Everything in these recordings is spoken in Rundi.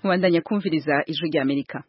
Kubandanya kumviriza ijwi rya Amerika.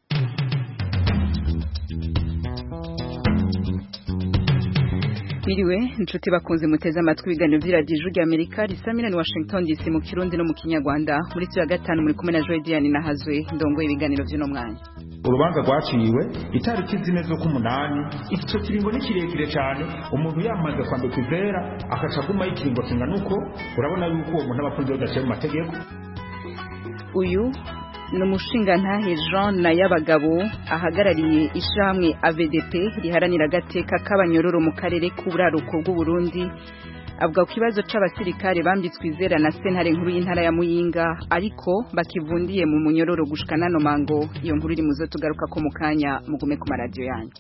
Miriwe inshuti bakunze muteze amatwi ibiganiro by'iradiyo ijwi rya Amerika risamira ni Washington DC mu Kirundi no mu Kinyarwanda muri cyo ya gatanu muri kumwe na Joy Diane na Hazwe ndongo ibiganiro by'uno mwanya. Urubanza rwaciwe itariki zine zo kumunani ico kiringo ni kirekire cyane umuntu yamaze kwambika izera akaca guma ikiringo kingana uko urabona yuko uwo muntu abafunze badaciye mu mategeko. Uyu n'umushingantahe Jean Nayabagabo ahagarariye ishamwe AVDP riharanira agateka k'abanyororo mu karere k'uburaruko bw'u Burundi avuga ku kibazo c'abasirikare bambitswe izera na sentare nkuru y'intara ya Muyinga ariko bakivundiye mu munyororo gushikana no mango. Iyo nkuru iri muzo tugaruka ko mu kanya mugume ku maradiyo yanyu.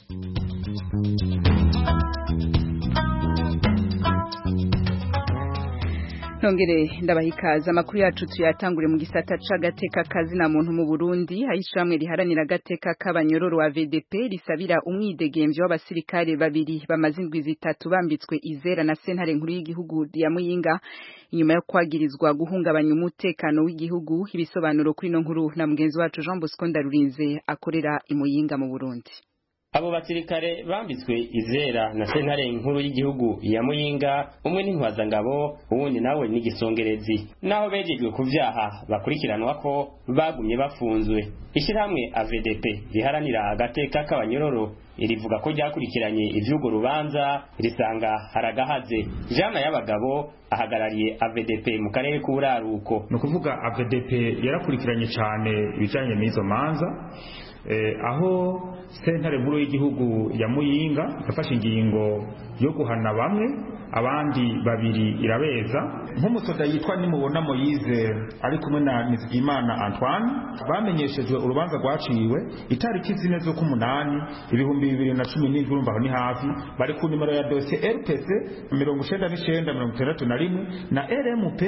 Nongere ndabahikaza amakuru yacu tuyatangure mu gisata c'agateka kazina muntu mu Burundi ayishamwe riharanira agateka k'abanyororo wa VDP risabira umwidegemvyo w'abasirikare babiri bamaze indwi zitatu bambitswe izera na sentare nkuru y'igihugu ya Muyinga inyuma yo kwagirizwa guhungabanya umutekano w'igihugu. Ibisobanuro kuri no nkuru na mugenzi wacu Jean Bosco Ndarurinze akorera i Muyinga mu Burundi. Abo basirikare bambitswe izera na sentare nkuru y'igihugu ya Muyinga, umwe n'intwaza ngabo uwundi nawe n'igisongerezi, naho bejejwe ku vyaha bakurikiranwa ko bagumye bafunzwe. Ishirahamwe AVDP riharanira agateka k'abanyororo irivuga ko ryakurikiranye ivy'ugo rubanza risanga haragahaze. Jean Nayabagabo ahagarariye AVDP mu karere k'uburaruko. No kuvuga AVDP yarakurikiranye cyane ibijanye n'izo manza aho sentare nkuru y'igihugu ya Muyinga yafashe ingingo yo guhana bamwe abandi babiri irabeza. Nk'umusoda yitwa Nimubona Moise ari kumwe na Nizigimana Antoine bamenyeshejwe urubanza rwaciwe itariki zine zo kumunani 2017 urumva ni hafi bari ku nimero ya dossier RPC 9961 na RMP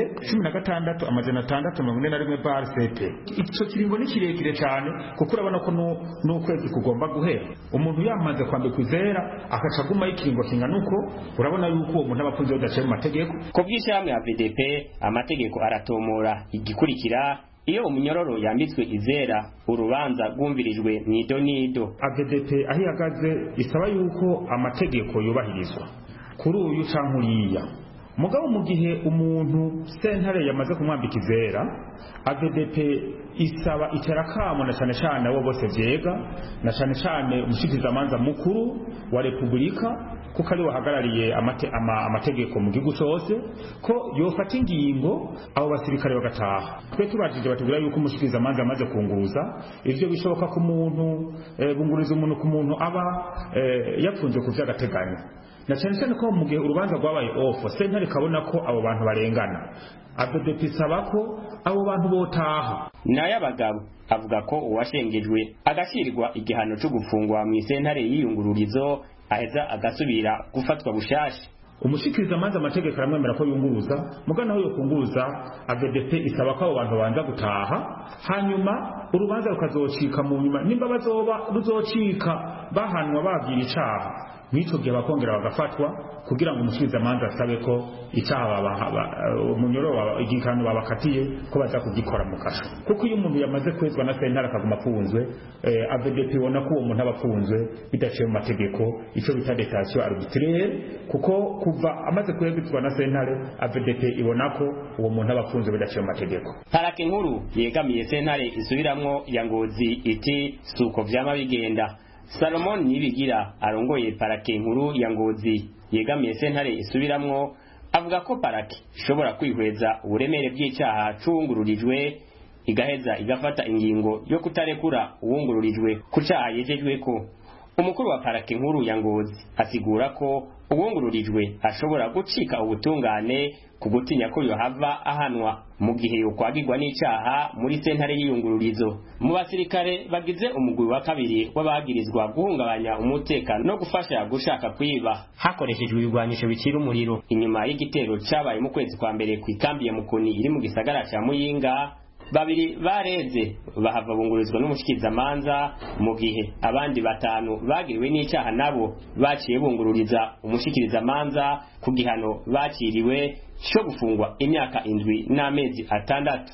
16641 bar CP. Ico kiringo ni kirekire cyane kuko urabona ko n'ukwezi kugomba guhera umuntu yamaze kwambika izera akaca guma ikiringo kingana uko urabona yuko uwo muntu abafunze badaciye mu mategeko. Ku bw'ishyirahamwe AVDP amategeko aratomora igikurikira iyo umunyororo yambitswe izera urubanza rwumvirijwe mw'idonido. AVDP aho ihagaze isaba yuko amategeko yubahirizwa kuri uyu canke uriya. Mugabo mu gihe umuntu sentare yamaze kumwambika izera AVDP isaba iterakamo na cyane cyane abo bose vyega na cyane cyane umushikizamanza mukuru wa Republika kuko ari wahagarariye amategeko mu gihugu cyose ko yofata ingingo abo basirikare bagataha. Twe tubajije batubwira yuko umushikizamanza amaze kunguruza ivyo bishoboka ku muntu bunguriza umuntu ku muntu aba yapfunze ku vy'agateganyo na cyane cyane ko mu gihe urubanza rwabaye off sentare kabona ko abo bantu barengana. AVDP isaba ko abo bantu botaha. Nayabagabo avuga ko uwashengejwe agashirirwa igihano cyo gufungwa mu sentare y'iyungururizo aheza agasubira gufatwa bushasha. Umushikiriza manza amategeko aramwemera ko yunguruza mugana aho yo kunguruza AVDP isaba ko abo bantu banza gutaha hanyuma urubanza rukazocika mu nyuma nimba bazoba ruzocika bahanwa bagira icaha nico gihe bakongera bagafatwa kugira ngo umushikiriza manza asabe ko icaha umunyororo igikano babakatiye ko baza kugikora mu kasho kuko iyo umuntu yamaze kwezwa na sentare akaguma afunzwe AVDP ibona ko uwo muntu abafunzwe bidaciye mu mategeko ico bita detention arbitraire kuko kuva amaze kwezwa na sentare AVDP ibona ko uwo muntu abafunzwe bidaciye mu mategeko. Parake nkuru yegamiye sentare isubiramwo ya Ngozi iti suko vyama bigenda. Salomon Nibigira arongoye parake nkuru ya Ngozi yegamiye sentare isubiramwo avuga ko parake ishobora kwihweza uburemere bw'icyaha cungururijwe igaheza igafata ingingo yo kutarekura uwungururijwe ku cyaha yejejwe ko. Umukuru wa parake nkuru ya Ngozi asigura ko uwungururijwe ashobora gucika ubutungane kugutinya ko yohava ahanwa mu gihe yokwagirwa n'icyaha muri sentare y'iyungururizo. Mu basirikare bagize umugwi wa kabiri w'abagirizwa guhungabanya umutekano no gufasha gushaka kwiba hakoreshejwe ibigwanisho bikira umuriro inyuma y'igitero cyabaye mu kwezi kwa mbere ku ikambi ya Mukoni iri mu gisagara ca Muyinga. Babiri bareze bahava bungurizwa n'umushikizamanza mu gihe abandi batanu bagiriwe n'icyaha nabo baciye bungururiza umushikirizamanza ku gihano bakiriwe cyo gufungwa imyaka 7 n'amezi 6.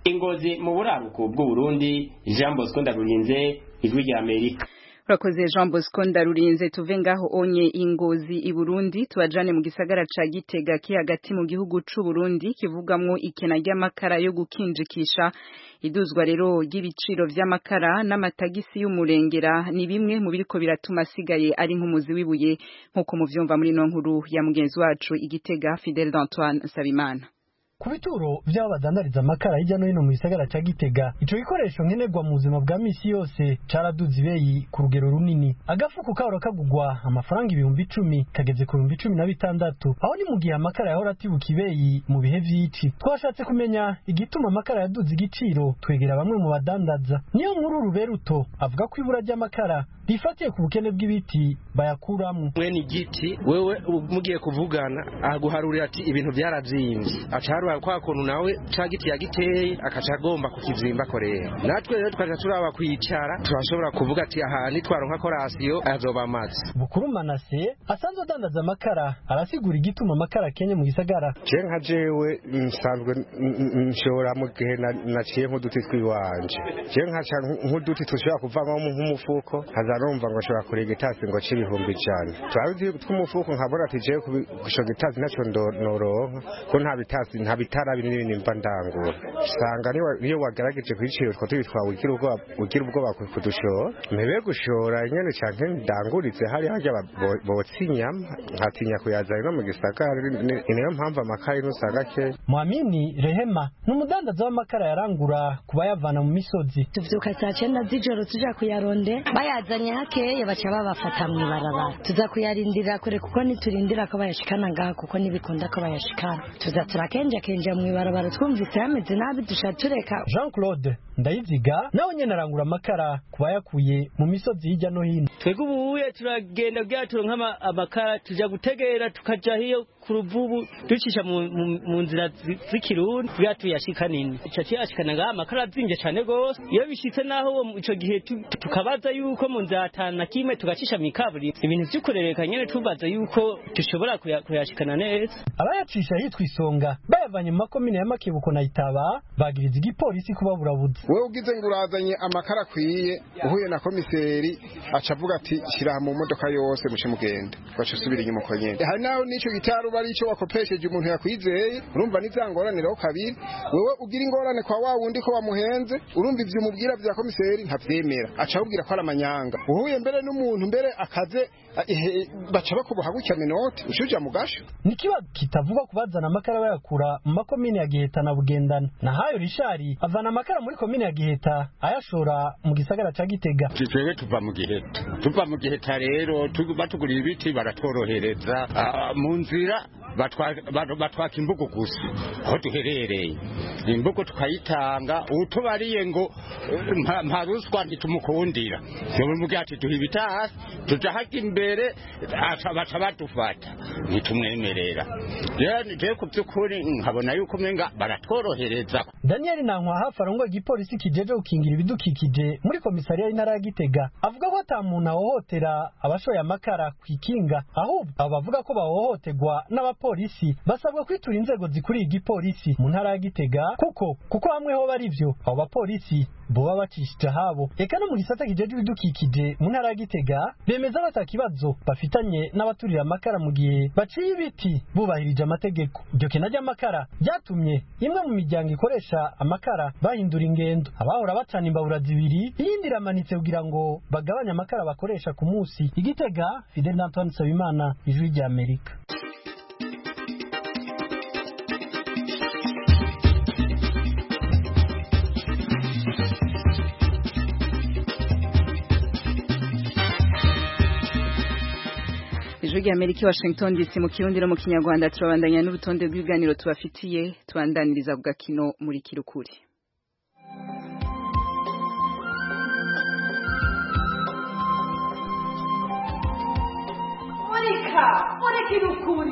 Ingozi mu buraruko bw'u Burundi, Jean Bosco Ndarurinze, Ijwi rya Amerika. Urakoze Jean Bosco Ndarurinze. Tuve ngaho onye Ingozi i Burundi tubajane mu gisagara ca Gitega ki hagati mu gihugu c'u Burundi kivugamwo ikena ry'amakara yo gukinjikisha. Iduzwa rero ry'ibiciro vy'amakara n'amatagisi y'umurengera ni bimwe mu biriko biratuma asigaye ari nk'umuzi wibuye nk'uko muvyumva muri no nkuru ya mugenzi wacu Igitega Fidel d'Antoine Nsabimana. Ku bituro vy'abo badandariza amakara hirya no hino mu gisagara ca Gitega, ico gikoresho nkenerwa mu buzima bwa misi yose caraduze ibeyi ku rugero runini. Agafuko kahora kagugwa amafaranga 10,000 kageze ku 16,000, aho ni mu gihe amakara yahora atibuka ibeyi mu bihe vy'ici. Twashatse kumenya igituma amakara yaduze igiciro, twegera bamwe mu badandaza. Niyo nkuru Ruberuto avuga ko ibura ry'amakara rifatiye ku bukene bw'ibiti bayakuramwo. Mwene igiti wewe mugiye kuvugana aguharurira ati ibintu byaravyimbye, acarura kwa kuntu nawe ca giti yagiteye akaca agomba kukizimba korera. Natwe rero twaje turaba kwicara turashobora kuvuga ati aha ni twaronka korasiyo azoba amazi. Bukuru Manase asanzwe adandaza amakara arasigura igituma amakara kenye mu gisagara. Je nka jewe nsanzwe nshora mu gihe naciye nk'uduti twiwanje. Je nka nk'uduti tushobora kuvamo nk'umufuko hazarumva ngo shobora kurega itasi ngo c'ibihumbi 100. Twaruzi tw'umufuko nkabona ati je kushoga itasi naco noronka ko nta bitasi nta bitara binini nimba ndangura. Sanga niyo wagerageje kwiciro two tubitwawe ugira ubwoba kudushora. Mebe gushora nyene canke ndanguritse hari hajya botsinyama nkatinya kuyazana no mu gisagara niyo mpamvu amakara n'usanga ke. Muamini Rehema n'umudandaza w'amakara yarangura kuba yavana mu misozi. Tuvyuka saa 9 z'ijoro tuja kuyaronde bayazanye hakeye baca babafata mu ibarabara. Tuza kuyarindira kure kuko niturindira ko bayashikana ngaha kuko nibikunda ko bayashikana. Tuza turakenja mu ibarabara twumvise hameze nabi dushatureka. Jean Claude Ndayiziga nawe nyene arangura amakara kuba yakuye mu misozi hirya no hino. Twego ubuye turagenda bwaturo nk'ama amakara tuja gutegera tukaja hiyo ku ruvubu ducisha mu nzira z'ikirundi bwatu yashika nini. Ico yashikana ngaha amakara azinje cyane gose. Iyo bishitse naho ico gihe tukabaza yuko mu nzatana kimwe tugacisha mikaburi ibintu by'ukurereka nyene tubaza yuko dushobora kuyashikana neza. Abayacisha hitwa Isonga bayavanye mu makomine ya Makebuko na Itaba bagiriza igipolisi kubaburabuza. Wewe ugize ngurazanye amakara kwiye uhuye na komiseri acavuga ati shira mu modoka yose mushe mugende twacusubira inyuma ko nyene. Hari naho nico gitaru bari ico wakopesheje umuntu yakwizeye urumva nizangoranira kabiri. Wewe ugira ingorane kwa wa wundi ko bamuhenze urumva ivyo mubwira vya komiseri ntavyemera aca ubwira ko aramanyanga. Uhuye mbere n'umuntu mbere akaze baca bakuboha gutya minoti ushuja mugasho. Nikiba kitavuga kubazana amakara bayakura mu makomine ya Giheta na Bugendana. Na hayo Rishari avana amakara muri komine ya Giheta ayashora mu gisagara ca Gitega. Twebwe tuva mu Giheta rero batugurira ibiti baratworohereza mu nzira batwaka imbugo gusa aho duherereye imbugo tukayitanga utubariye ngo nta ruswa ntitumukundira yewe mugihe ati duhibita tuja haki imbere baca badufata ntitumwemerera je ku by'ukuri nkabona yuko menga baratworohereza. Daniel Nankwa hafi arongo igipolisi kijeje gukingira ibidukikije muri komisariya y'intara ya Gitega avuga ko ata muntu ahohotera abashoye amakara kwikinga ahubwo abavuga ko bahohoterwa n'abapolisi basabwa kwitura inzego zikuriye igipolisi mu ntara ya Gitega kuko hamwe ho bari byo abo bapolisi boba bacishije habo. Eka no mu gisata kijeje ibidukikije mu ntara ya Gitega bemeza batakibazo bafitanye n'abaturira amakara mu gihe baciye ibiti bubahirije amategeko. Iryo kena ry'amakara byatumye imwe mu miryango ikoresha amakara bahindura ingendo. Abahora bacana imbabura zibiri iyindi iramanitse kugira ngo bagabanye amakara bakoresha ku munsi. Igitega Fidel d'Antoine Nsabimana, Ijwi rya Amerika. Ijwi rya Amerika Washington DC mu Kirundi no mu Kinyarwanda turabandanya n'urutonde rw'ibiganiro tubafitiye tubandaniriza ku gakino muri Kirukuri. Muri Kirukuri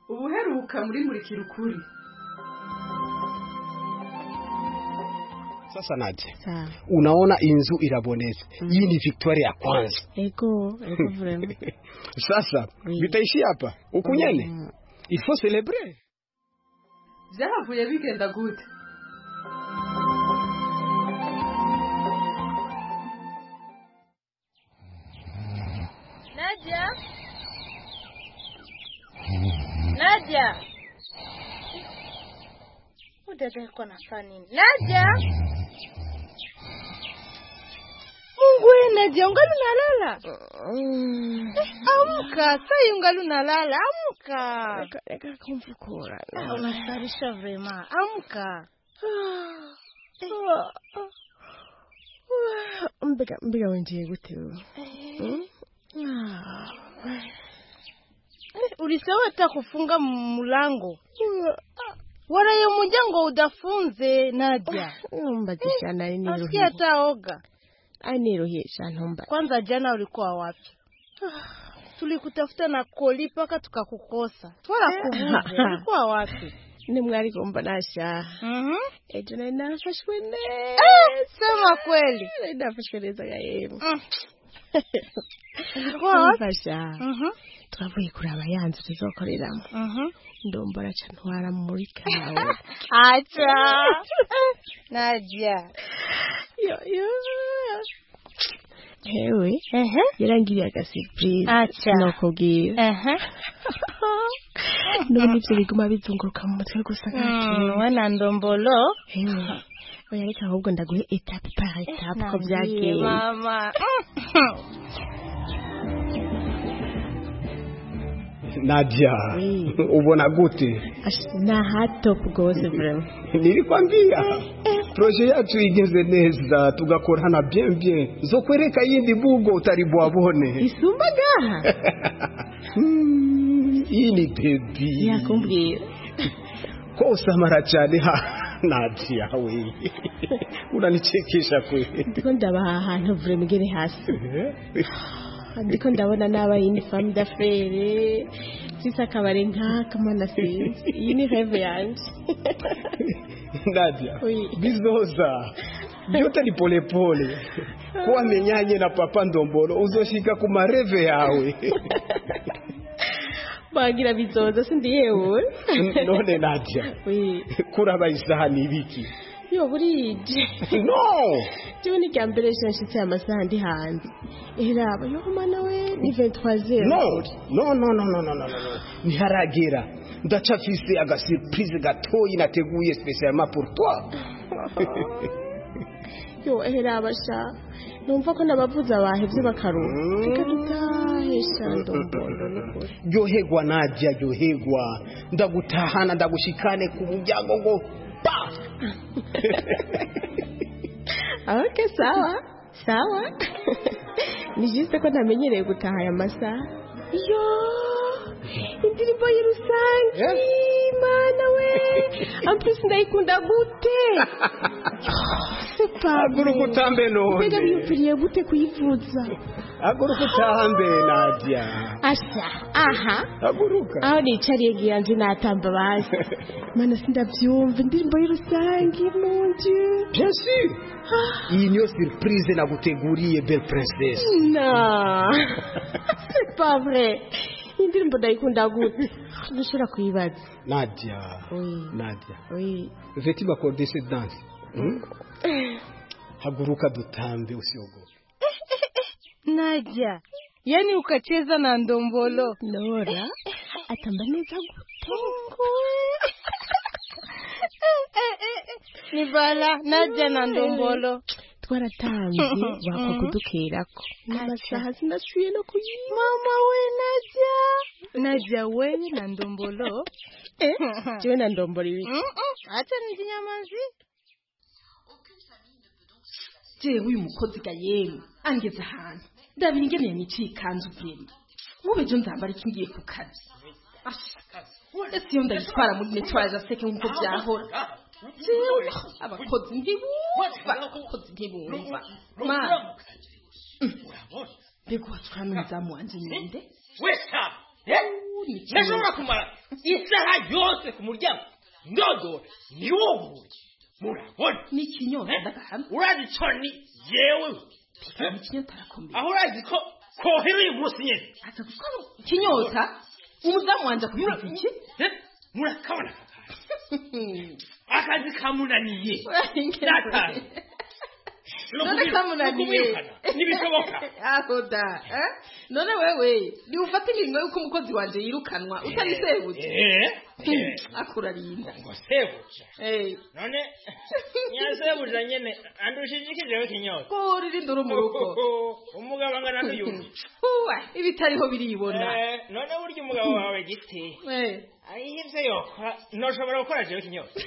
ubuheruka muri Kirukuri. Sasa Nadia, unaona inzu iraboneza. Hii ni victory ya kwanza. Ego vraiment. Sasa bitaishi hapa. Ukunyene. Il faut célébrer. Vyavuye bigenda gute? Nadia. Udada yuko nafanya nini? Nadia. Mungu Nadia, ungali unalala? Amka, sasa ungali unalala, amka. Eka kumfukura. Unasarisha vrema, amka. Mbiga wenje gute. Ulisema hata kufunga mlango. Wala yo mjango udafunze Nadia. Mbazisha na nini roho. Asikia taoga. Ani rohisha ntomba. Kwanza jana ulikuwa wapi? Tulikutafuta na koli paka tukakukosa. Twala kubuze. Ulikuwa wapi? Ni mwari gomba nasha. Ejo na nafashwe ne. Sema kweli. Nafashwe neza ya yemu. Ulikuwa wapi? Twavuye kuraba yanzu tuzokoreramo. Ndombora cyantwara muri kawe. Acha. Nadia. Yo. Hewe. Yarangiriye aga surprise. Acha. Nokubwira. None ibyo biguma bizunguruka mu mutwe gusa nk'akintu. Wana ndombolo. Hewe. Oya reka ahubwo ndaguhe etape par etape ko byagiye. Mama. Nadia, ubona gute? Na hato kugose vraiment. Nilikwambia projet yacu igeze neza tugakorana bien zo kwereka yindi bugo utaribwabone. Isumbaga. Iyi ni baby. Yakumbwira. Ko usamara cyane Nadia we. Unanichekesha kwe. Ndiko ndabaha ahantu vraiment gere hasi. Ndiko ndabona naba yini femme d'affaires sisa kabare nkaka mana sinzi iyi ni rêve yanje. Nadia bizoza byote ni pole pole kwa menyanye na papa Ndombolo uzoshika ku mareve yawe. Bagira bizoza sindi yewe. None Nadia kuraba isahani ibiki yo burije. No Cyo ni kambere shanshitse amasaha ndi hanze. Iraba yo mana we ni 23h. No. Niharagera ndacafise aga surprise gatoyi nateguye spécialement pour toi. Yo iraba sha numva ko nabavuza bahevye bakaruka. Reka tutahesha Ndombolo nukuri. Yohegwa Nadia yohegwa ndagutahana ndagushikane ku muryango ngo pa. Okay, sawa. Ni juste ko namenyereye gutaha aya masaha. Yo! Indirimbo y'Irusangi. Mana we. Amplis ndayikunda gute. Aguruka utambe none. Mbega biyupiriye gute kuyivuza. Aguruka utambe Nadia. Asha. Aha. Aguruka. Aho nicariye giyanje natamba basi. Mana sindavyumva indirimbo y'Irusangi mon Dieu. Bien sûr. Iyi niyo surprise naguteguriye belle princesse. Non. C'est pas vrai. Indirimbo ndayikunda gute. Nshobora kuyibaza. Nadia. Oui. Veux-tu m'accorder cette danse? Haguruka dutambe usiogope. Nadia, yani ukacheza na Ndombolo. Nora, atamba neza gutongo. Ni bala Nadia na Ndombolo. Twaratambi wako kudukerako. Amasaha sinasuye no kuyi. Mama we Nadia we na Ndombolo. Jewe na Ndombolo ibi. Acha nizinyamazi. Jewe uyu mukozi ga yemwe angeze ahantu ndabira ingene yanyiciye ikanzu vyema mubejo nzambara ikingiye ku kazi ese iyo ndagitwara muri netwaje aseke nkuko byahora jewe abakozi ntibumva ma bego twamenza mu anje nyinde wesa nashobora kumara isaha yose ku muryango ndodo ni wowe murabona ni ikinyota ndagahamya urazi co ni jewe ni ikinyota arakomeye aho urazi ko kohera uyu munsi nyene aza gukora ikinyota umudamu wanje kubivuga iki murakabona akazi kamunaniye natanga none kamunaniye nibishoboka aho da none wewe ni ufata imirimo yuko umukozi wanje yirukanwa utanisebuje akurarinda ngo sebuje none nyasebuje nyene andushije jewe kinyota ko riri nduru mu rugo umugabo angana n'uyundi ibitariho biribona none burya umugabo wawe giti ayivyo yokora noshobora gukora jewe kinyota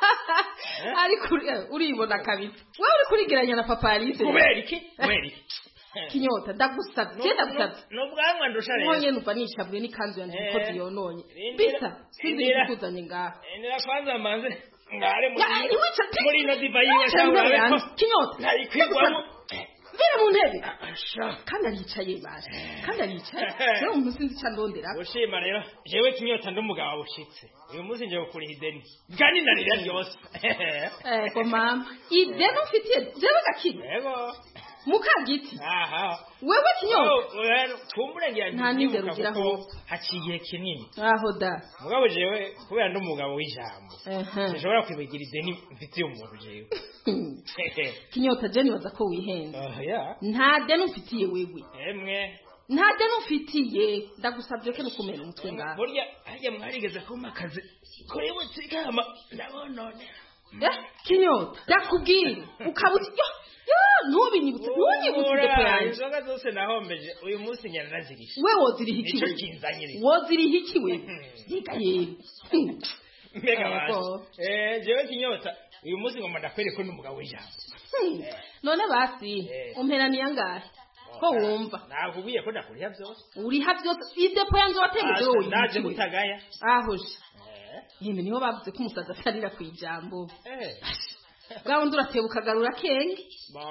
ariko uribona kabisa wewe uri kurigeranya na papa Alice kubera iki kinyota ndagusabye n'ubwanwa ndusha rero nonye numva nishabuye n'ikanzu yanjye umukozi yononye bisa sindiri kuzanye ngaha ndira kwanza manze ngare muri no diva yiwe cyangwa kinyota narikwigwamo vira mu ntebe kandi aricaye basi kandi aricaye rero umuntu sinzi icyo ndondera ushima rero jewe kinyota ndumugabo bushitse uyu munsi nje gukura ideni gani narira ryose ko mama ideni ufitiye jewe gakini yego mukagiti aha wewe kinyota tumurengera nta ninde rugiraho haciye kinini aho da mugabo jewe kubera ndumugabo w'ijambo nshobora kwibagira ideni mfitiye umuntu jewe kinyota je nibaza ko wihenze nta deni ufitiye wewe emwe nta deni ufitiye ndagusabye ko nukumena umutwe ngaho burya harya mwarigeze ko makaze kuri butikama ndabonone kinyota ndakubwira ukabuti ntubinyibutse depo yanjye inzoga zose nahombeje uyu munsi nyana nazirisha we woziriha iki woziriha iki we reka yewe mbega basi jewe kinyota uyu munsi ngomba ndakwereka ko n'umugabo w'ijambo none basi umperaniye angahe ko wumva nakubwiye ko ndakuriha byose uriha byose idepo yanjye wategereje wowe naje gutagaya aho je yemwe niho bavuze ko umusaza atarira ku ijambo bwa wundi uratebuka garura kenge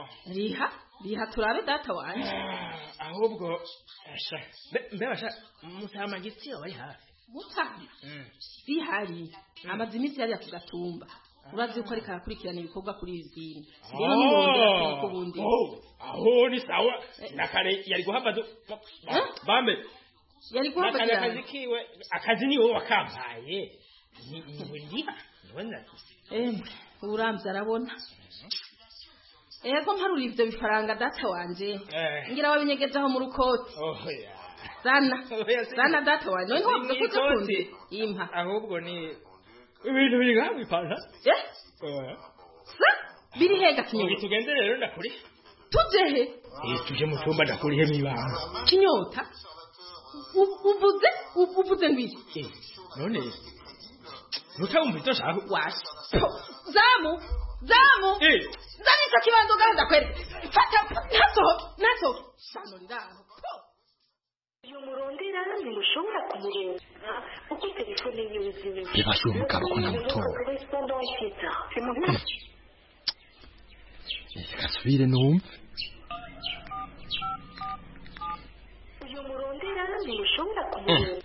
riha turabe data wanje ahubwo mbebasha mutama giti wari hafi mutama bihari amaze iminsi yari kugatumba urazi ko ariko arakurikirana ibikorwa kuri izini rero nimurondera ko bundi aho ni sawa nakare yari guhamba bambe yari guhamba akazi kiwe akazi ni wowe wakampaye ni ndiha ndabona uramvye arabona ego mparura ivyo bifaranga data wanje ngira wabinyegeje aho mu rukoti sana data wanje none wavuze ko ukunde impa ahubwo ni ibintu biri ngaho ipanta biri hega kinyota tugende rero ndakuri tujehe tuje mu cyumba ndakurihe mwibanga kinyota uvuze ngwiki none Nutamumva icyo shaka washi zamu zanisha kibanzo gaza kweli fata naso sano ndaho uyu murondera ntimushobora kumurenza kuko telefone yiwe zimeze bibasha umugabo ko namutora gasubire numve uyu murondera ntimushobora kumurenza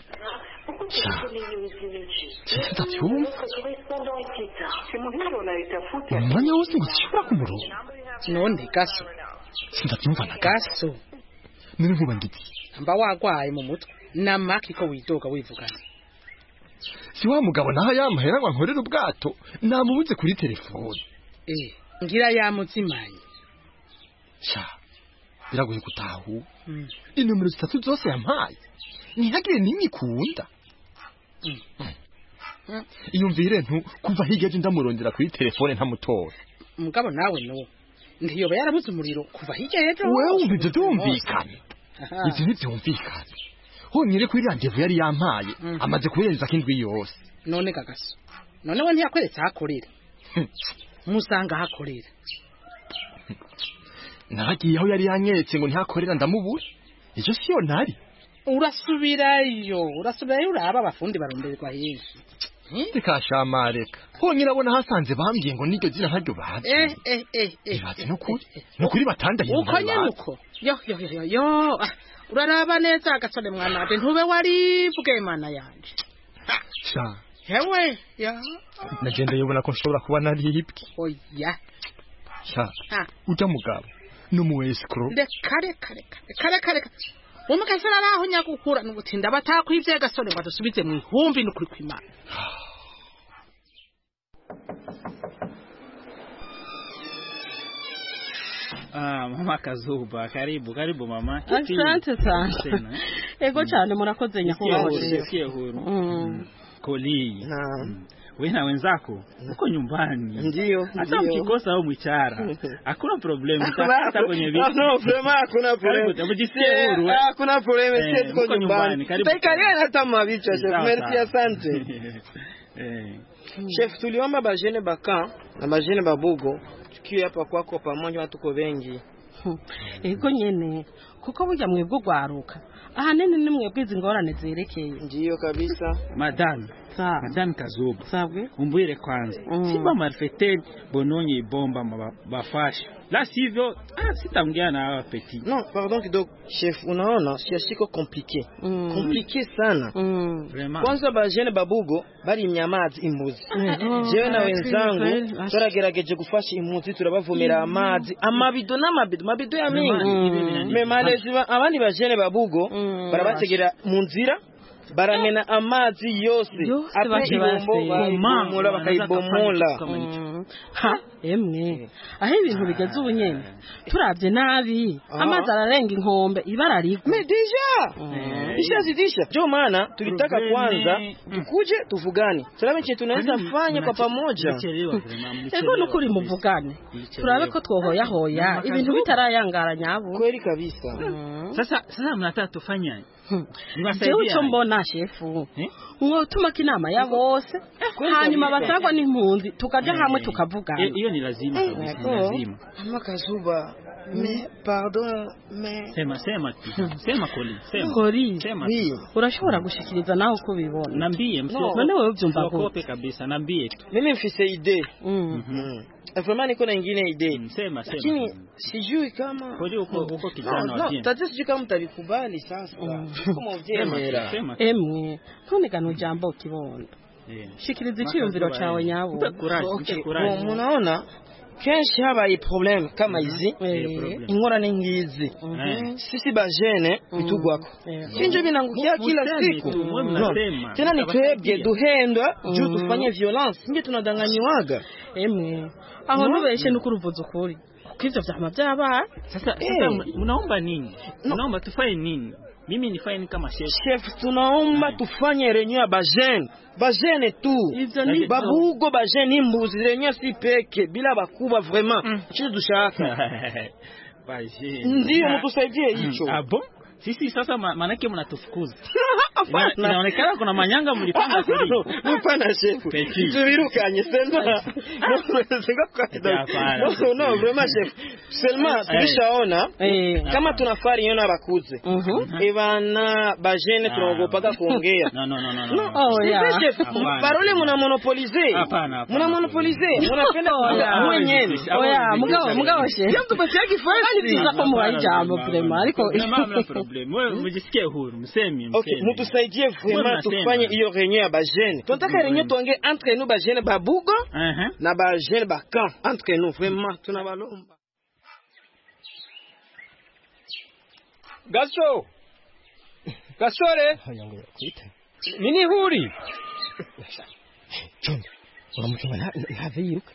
umwanya wose ngo zishobora kumurongo none gaso sindabyumva na gaso none nkuba ngiti mba wagwaye mu mutwe namaki ko widoga wivugana si wa mugabo naho yamahera ngo nkorere ubwato namubuze kuri telefone ngira yamuzimanye sha biragoye gutahu inomero zitatu zose yampaye ntihagire n'imwe ikunda iyumvire ntu kuva higeje ndamurondera kuri telefone ntamutora mugabo nawe no ntiyoba yarabuze umuriro kuva higeje wewe wumva ibyo byumvikana ibyo ntibyumvikana honyine kuri randevu yari yampaye amaze kurenza k'indwi yose none gagaso none we ntiyakweretse ahakorera musanga ahakorera nagiye aho yari yanyeretse ngo ntihakorera ndamubura icyo siyo ntari urasubirayo uraba abafundi baronderwa henshi tikashamareka honyine abona hasanze bambwiye ngo niryo zina ntaryo bazi ibaze nukuri batandaye uko nyene uko yo uraraba neza agasone mwana wanje ntube warivuge mana yanje sha hewe ya nagenda yobona ko nshobora kuba naribwe oya sha uja mugabo numu escrow kare umukasara araho nyagukura n'ubutinda batakwivye gasore ngo dusubize mu ihumbi n'ukuri kw'Imana. Mama Kazuba, karibu mama. Asante sana. Ego cyane murakoze nyakubahwa. Sikia huru. Koli. Wewe na wenzako uko nyumbani. Ndio. Hata mkikosa au mwichara. Hakuna problem. Hata kwenye vitu. No, vraiment hakuna problem. Mjisikie huru. Hakuna problem, sisi tuko nyumbani. Taikalia hata mabicha chef. Merci asante. Chef, tuliomba bajene baka na bajene babugo tukiwa hapa kwako pamoja watu ko bengi. Ego nyene kuko burya mwebwe gwaruka ahanene ni mwebwe zingorane zerekeye. Ndio kabisa. Madame Kazuba. Sabwe umbwire kwanza. Simba marfetel bononye bomba bafasha. La sivyo sitamgea na hawa petit. Non, pardon kidogo chef, unaona siashiko compliqué. Compliqué sana. Kwanza bajene babugo bari imyamazi imbuzi. Jewe na wenzangu turagerageje gufasha impunzi turabavomera amazi amabido n'amabido ya mingi. Me malezi abandi bajene babugo barabategera mu nzira baramena amazi yose bakayibomora bakayibomola. Emwe aho ibintu bigeze ubunyene turavye nabi amazi ararenga inkombe ibara rigwa. Mais déjà jo maana tulitaka kwanza tukuje tuvugane turabe cyo tunaweza fanya kwa pamoja. Ego nukuri muvugane turabe ko twohoya ibintu bitarayangara nyabo. Kweli kabisa. Sasa mnataka tufanye Jewe cyo mbona shefu mwotuma kinama ya bose hanyuma batagwa n'impunzi tukaja hamwe tukavuga. Iyo ni lazima lazima. Mama Kazuba, mais pardon mais sema Koli. Urashobora gushikiriza naho uko bibona. Nambie none wewe byumva gute kabisa nambie. Mimi mfise idee. Vraiment niko na ingine idee. Sema. Lakini sijui kama Koli uko kijana wa tena. Tatizo sijui kama mtalikubali sasa. Kama uvyemera. Emwe ntunigano jambo kibondo. Shikiriza icyumviro cyawe nyabo. Munaona kenshi habaye problem kama hizi ingorane ngizi sisi bajene bitugwako sinje binangukia kila siku tena ni twebwe duhendwa juu tufanye violence nje tunadanganywaga. Emwe aho nubeshe nukuruvuza ukuri kivyo vyama byaba. Sasa mnaomba nini? Mnaomba tufanye nini? Mimi nifanye kama chef tunaomba tufanye renyo ya bajene tu babugo bajene imbuzi renyo si peke bila bakuba vraiment chizo dushaka bajene ndio mtusaidie hicho. Bon sisi sasa manake mnatufukuza. Inaonekana kuna manyanga mlipanga kuli. Mpana chef. Tubirukanye sema. No, vraiment chef. Seulement tulishaona kama tunafari yona bakuze. Ebana bajene tunaogopa kuongea. No. Oh yeah. Chef, parole muna monopoliser. Hapana. Muna monopoliser. Munapenda mwenyewe. Oya, mugabo chef. Yamtu bachaki first. Ndiza kwa mwajambo vraiment ariko Wewe mjisikie huru msemi. Okay, mtusaidie vraiment tufanye hiyo renyo ya bajene. Tunataka renyo tuongee entre nous bajene babugo na bajene bakan entre nous vraiment tunabalomba. Gasore nini huri Chonde uramutuma ntave yiruka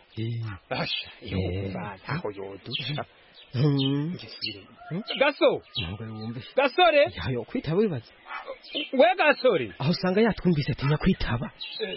Gasore yayo kwitaba wibaza we Gasore aho usanga yatwumvise atinya kwitaba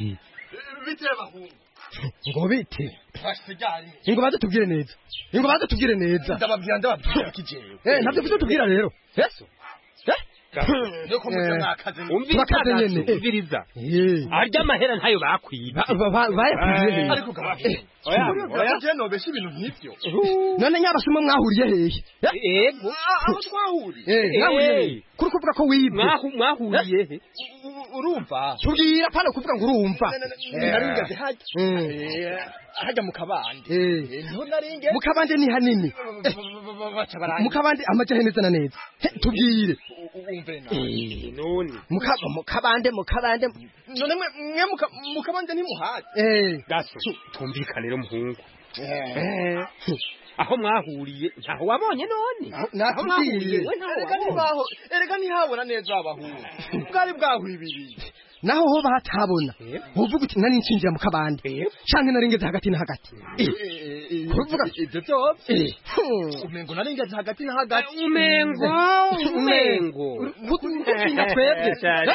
ngo bite ngo baze tubwire neza ndababwira kijewe ntabyo kuzo tubwira rero yeso Nuko mutakaze nyene umviriza arya amahera ntayo bakwiba bayakwiye ariko oya je nobesha ibintu nk'ivyo none nyabasumwe mwahuriye hehe ego aho twahuriye mwahuriye kuri kuvuga ko wibwe mwahuriye he urumva tubwira pana kuvuga ngo urumva naringaze hajya mu kabande mu kabande ni hanini mu kabande amaja neza na neza tubwire none mukabande none mwe mukabande ntimuhaje gaso tumvikane rero muhungu aho mwahuriye ntaho wabonye none naho mwahuriye erega ntihabona neza abahungu bwari bwahwibiriye naho ho batabona uvuga uti nani nshinjira mu kabande canke naringeze hagati na hagati uvuga ibyo byose umengo naringeze hagati na hagati umengo kutinga twebwe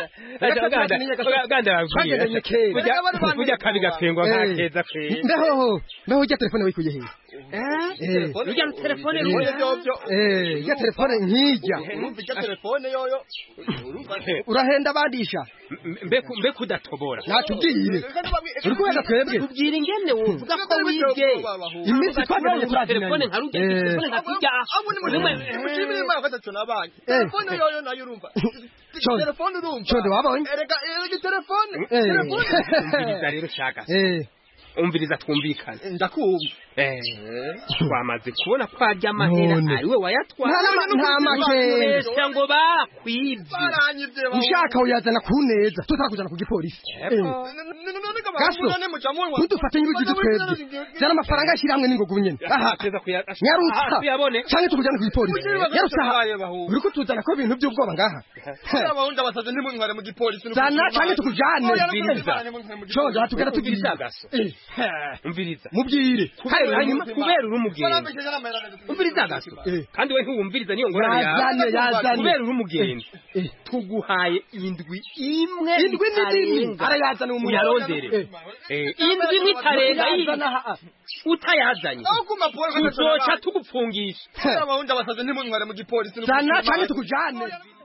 kujya kandi gafengwa nkakeza kwe ndaho ujya telefone wikuye hehe ujya telefone ujya telefone nkijya telefone yoyo urahenda bandisha mbe kudatobora natubwire uriko wenda twebwe tubwire ingene wovuga ko wibye iminsi twagiranye telefone nkarujya telefone nkakijya mushimire imana gatatu nabaye telefone yoyo nayo urumva telefone urumva chonde wabonye erega telefone umviriza rero shaka umviriza twumvikana ndakumva twamaze kubona ko ajya amahera ariwe wayatwara nta makesha ngo bakwibye ushaka uyazana ku neza tutakujana ku gipolisi gaso ntudufate nyir'ugize twebwe zana amafaranga ashyira hamwe n'ingogo nyene nyarusa cyangwa tukujana ku gipolisi nyarusa uriko tuzana ko ibintu by'ubwoba ngaha abahunda basaze ntimuntware mu gipolisi zana cyangwa tukujane condo hatugera tugira isagaso umviriza mubwire hanyuma kubera uri umugenzi umviriza gaso kandi we ntiwumviriza niyo ngorane yawe kubera uri umugenzi tuguhaye indwi imwe arayazana uyarondere indwi n'itarenga utayazanye tuzoca tugupfungisha abahunda basaze ntimuntware mu gipolisi zana cyangwa tukujane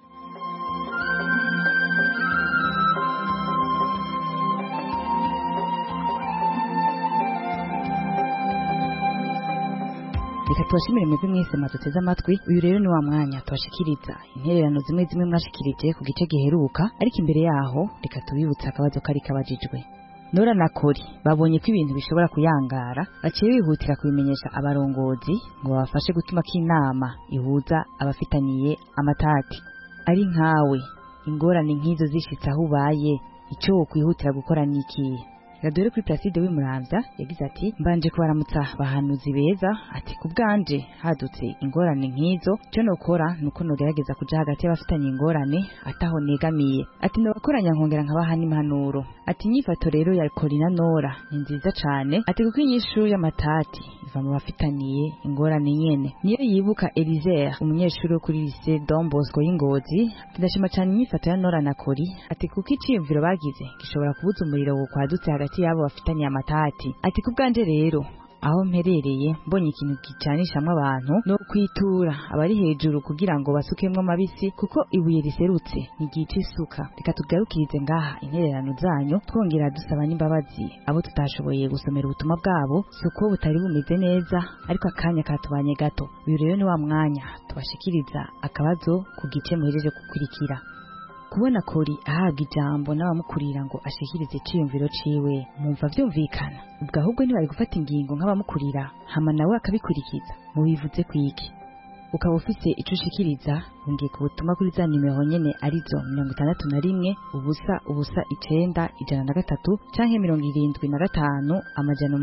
reka tubashimire mwebwe mwese maduteze amatwi uyu rero ni wa mwanya tubashikiriza intererano zimwe zimwe mwashikirije ku gice giheruka ariko imbere yaho reka tubibutse akabazo kari kabajijwe Nora na Kori babonye ko ibintu bishobora kuyangara baciye bihutira kubimenyesha abarongozi ngo babafashe gutuma k'inama ihuza abafitaniye amatati ari nkawe ingorane nk'izo zishitse aho ubaye icyo wokwihutira gukora niki Radore kuri Placide w'Imuramvya yagize ati mbanje kubaramutsa bahanuzi beza ati kubganje hadutse ingorane nk'izo cyo nokora nuko nogerageza kuja hagati y'abafitanye ingorane ataho negamiye ati nobakoranya nkongera nkabaha n'impanuro ati nyifato rero ya Corina Nora ni nziza cane ati kuko inyishu y'amatati iva mu bafitaniye ingorane nyene niyo yibuka Elizer umunyeshuri wo kuri lycée Don Bosco y'Ingozi ndashima cyane inyifato ya Nora na Kori ati kuko iciyumviro bagize gishobora kubuza umuriro wo kwadutse hagati yabo bafitanye amatati ati kubganje rero aho mperereye mbonye ikintu gicanishamwe abantu no kwitura abari hejuru kugira ngo basukemwe amabisi kuko ibuye riserutse ntigica isuka reka tugarukirize ngaha intererano zanyu twongera dusaba n'imbabazi abo tutashoboye gusomera ubutumwa bwabo suko butari bumeze neza ariko akanya katubanye gato uyu rero ni wa mwanya tubashikiriza akabazo ku gice muhejeje gukurikira kubona Kori ahaga ijambo n'abamukurira ngo ashikirize ciyumviro ciwe mumva vyumvikana ubwo ahubwo ntibari gufata ingingo nk'abamukurira hama nawe akabikurikiza mubivuze kwiki ukaba ufise ico ushikiriza ungiye ku butumwa kuri za nimero nyene arizo 61 ubusa ubusa 9 103 canke 75 amajana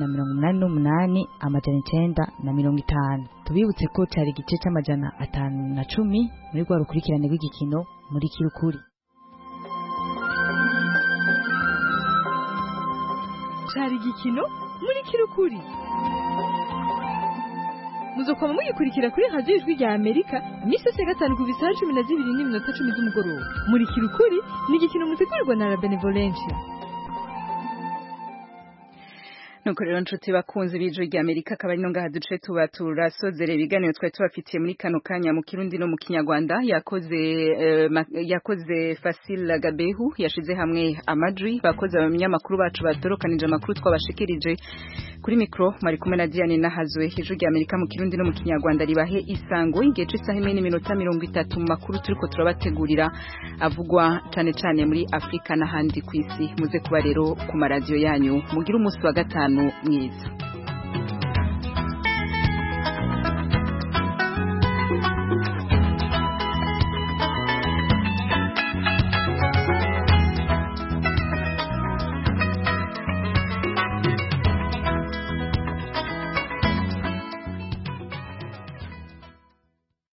888 amajana 950 tubibutse ko cari igice c'amajana 510 muri rwa rukurikirane rw'igikino muri kirukuri cari igikino muri kirukuri muzokoma mugikurikira kuri radio Ijwi rya Amerika imisi yose gatanu ku bisaha 12:10 z'umugoroba muri kirukuri ni igikino mutegurirwa na La Benevolencia. Nuko rero nshuti bakunze b'Ijwi rya Amerika kabari no ngaha duce tuba turasozera ibiganiro twari tubafitiye muri kano kanya mu Kirundi no mu Kinyarwanda yakoze Fasil Gabehu yashize hamwe amajwi bakoze abanyamakuru bacu batorokanije amakuru twabashikirije kuri mikro mari kumwe na Diane Nahazwe Ijwi rya Amerika mu Kirundi no mu Kinyarwanda ribahe isango ingiye cy'isaha 1:30 mu makuru turiko turabategurira avugwa cyane muri Afrika n'ahandi kwisi muze kuba rero ku maradio yanyu mugira umunsi wa gatanu mwiza.